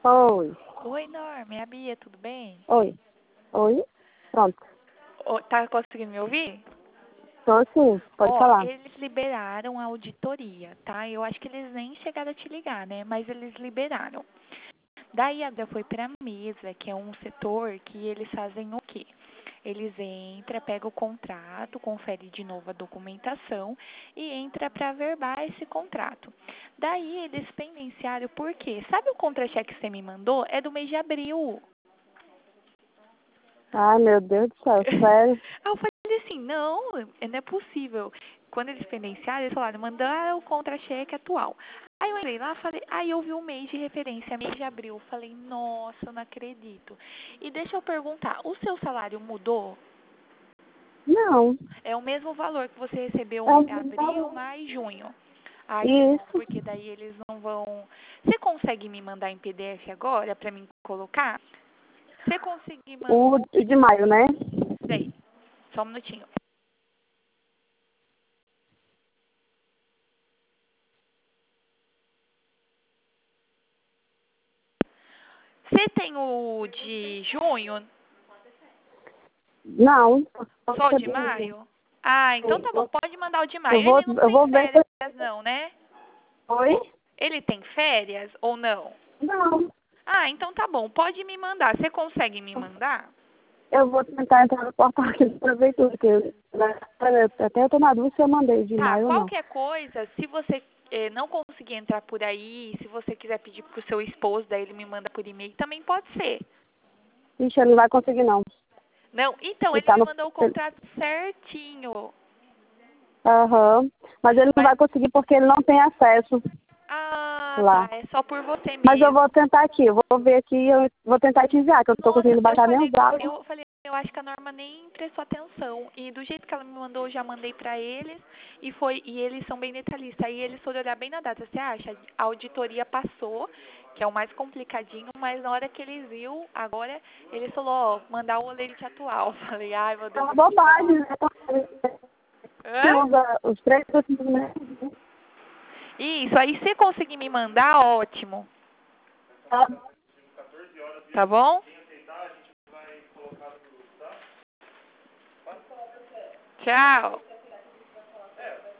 Oi. Oi, Norma, é a Bia, tudo bem? Oi. Oi? Pronto. Tá conseguindo me ouvir? Tô sim, pode Ó, falar. eles liberaram a auditoria, tá? Eu acho que eles nem chegaram a te ligar, né? Mas eles liberaram. Daí a foi para a mesa, que é um setor que eles fazem o quê? Eles entram, pegam o contrato, confere de novo a documentação e entra para verbar esse contrato. Daí eles pendenciaram por quê? Sabe o contra-cheque que você me mandou? É do mês de abril. Ai, meu Deus do céu, sério. Aí eu falei assim, não é possível. Quando eles pendenciaram, eles falaram, mandar o contra-cheque atual. Aí eu entrei lá, falei, aí eu vi um mês de referência, mês de abril. Falei, nossa, eu não acredito. E deixa eu perguntar, o seu salário mudou? Não. É o mesmo valor que você recebeu É em um abril, valor. maio e junho. Ai, que bom, Isso. porque daí eles não vão... Você consegue me mandar em PDF agora para mim colocar? Você conseguir mandar... O de maio, né? Sei, só um minutinho. Você tem o de junho, Não. só o de maio? Ah, então tá bom, pode mandar o de Eu maio. vou, Ele não eu tem vou ver se... férias não, né? Oi? Ele tem férias ou não? Não. Ah, então tá bom, pode me mandar. Você consegue me mandar? Eu vou tentar entrar no portal aqui da prefeitura, que até eu tô na dúvida se eu mandei de Tá, maio ou não. qualquer coisa, se você não conseguir entrar por aí, se você quiser pedir pro seu esposo, daí ele me manda por e-mail, também pode ser. Ixi, ele não vai conseguir não. Não, então, Ele ele tá me no... mandou o contrato certinho. Aham. Mas ele não Mas, vai conseguir porque ele não tem acesso ah, tá, lá. é só por você Mas eu mesmo. vou tentar aqui, eu vou ver aqui, eu vou tentar te enviar, que eu não tô Nossa, conseguindo baixar nem os dados. eu acho que a Norma nem prestou atenção. E do jeito que ela me mandou, eu já mandei pra eles e eles são bem detalhistas. Aí eles foram olhar bem na data. Você acha? A auditoria passou, que é o mais complicadinho, mas na hora que eles viu, agora eles falou, ó, mandar o lerite atual. Falei, ai meu É Deus uma do céu. bobagem, né? Hã? Você usa os 3 meses. Isso, aí se conseguir me mandar, ótimo. Tá? Tá bom? Tchau.